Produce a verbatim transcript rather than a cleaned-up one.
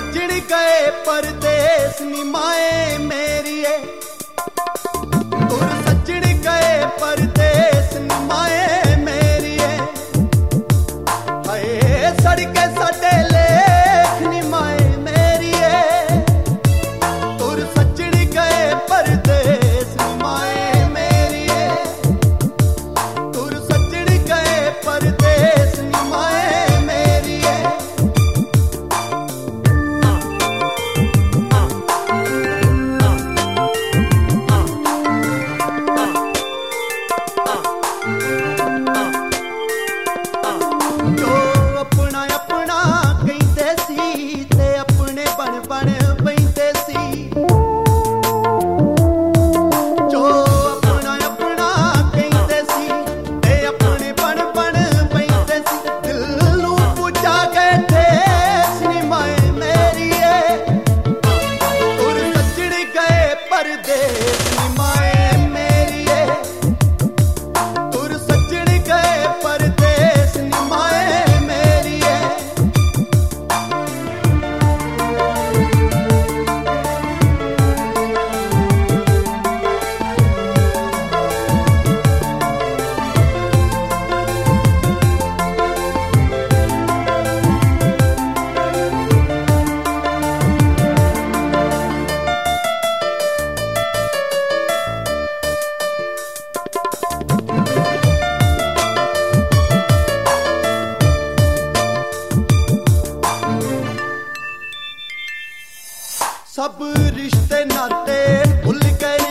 सजण गए परदेस निमाए मेरिए, तुर सजण गए परदेस निमाए मेरिए, हाय सड़के साडे लेख निमाए मेरिए, तुर सजण गए परदेस निमाए मेरिए, तुर सजण गए परदेस निमाए मेरिए। जो अपना अपना कहते सी ते अपने बन बन बहते सी, जो अपना अपना कहते सी ते अपने बन बन बहते सी, दिल नू पूछा गए थे सिनेमाए मेरिए, तुर सजण गए परदेस निमाए मेरिए, तुर सजण गए परदेस निमाए मेरिए। सब रिश्ते नाते भुल गए